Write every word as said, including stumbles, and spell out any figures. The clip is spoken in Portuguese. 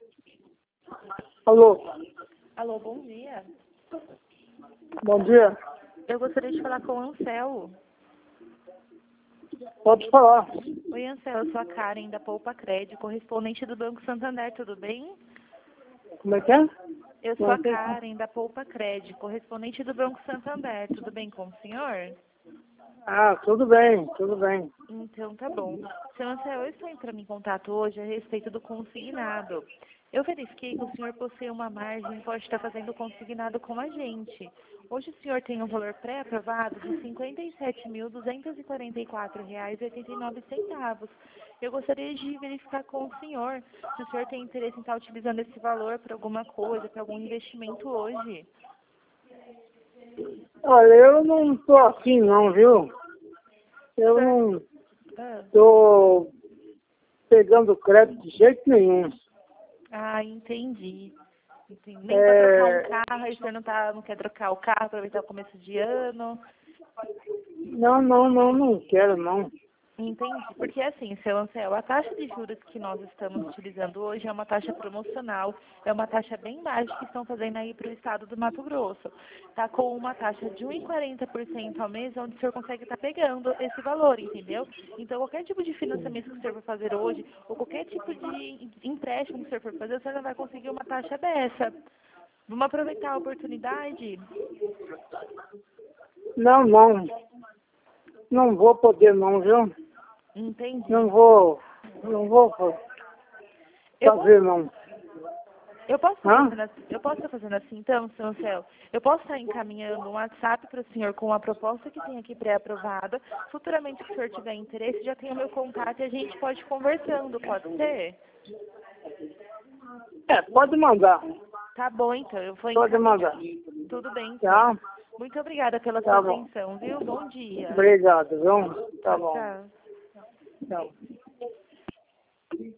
Alô, Alô, bom dia. bom dia. Eu gostaria de falar com o Ansel. Pode falar. Oi, Ansel, eu sou a Karen, da Poupa Crédito, correspondente do Banco Santander, tudo bem? Como é que é? Eu sou Não a sei. Karen, da Poupa Crédito, correspondente do Banco Santander, tudo bem com o senhor? Ah, tudo bem, tudo bem. Então, tá bom. Seu Ansel, eu estou entrando em contato hoje a respeito do consignado. Eu verifiquei que o senhor possui uma margem e pode estar fazendo consignado com a gente. Hoje o senhor tem um valor pré-aprovado de cinquenta e sete mil duzentos e quarenta e quatro reais e oitenta e nove centavos. Eu gostaria de verificar com o senhor se o senhor tem interesse em estar utilizando esse valor para alguma coisa, para algum investimento hoje. Olha, eu não tô assim não, viu? Eu não Ah, tô pegando crédito de jeito nenhum. ah, entendi. entendi. Nem para trocar um É, carro, aí o senhor não, tá, não quer trocar o carro, aproveitar o começo de ano. não, não, não, não quero não. Entendi, porque assim, seu Ansel, a taxa de juros que nós estamos utilizando hoje é uma taxa promocional, é uma taxa bem baixa que estão fazendo aí para o estado do Mato Grosso. Está com uma taxa de um vírgula quarenta por cento ao mês, onde o senhor consegue estar pegando esse valor, entendeu? Então, qualquer tipo de financiamento que o senhor for fazer hoje, ou qualquer tipo de empréstimo que o senhor for fazer, o senhor não vai conseguir uma taxa dessa. Vamos aproveitar a oportunidade? Não, não. Não vou poder não, viu? Não Entendi. vou, não vou Eu posso fazer não. Eu posso estar Hã? fazendo assim, eu posso estar fazendo assim então, seu Ansel? Eu posso estar encaminhando um WhatsApp para o senhor com a proposta que tem aqui pré-aprovada. Futuramente, se o senhor tiver interesse, já tem o meu contato e a gente pode ir conversando, pode ser? É, pode mandar. Tá bom, então, eu vou Pode encaminhar. mandar. Tudo bem, então. Tá? Muito obrigada pela sua Tá bom. atenção, viu? Bom dia. Obrigado, viu? Tá Tchau, bom. tchau. Tchau.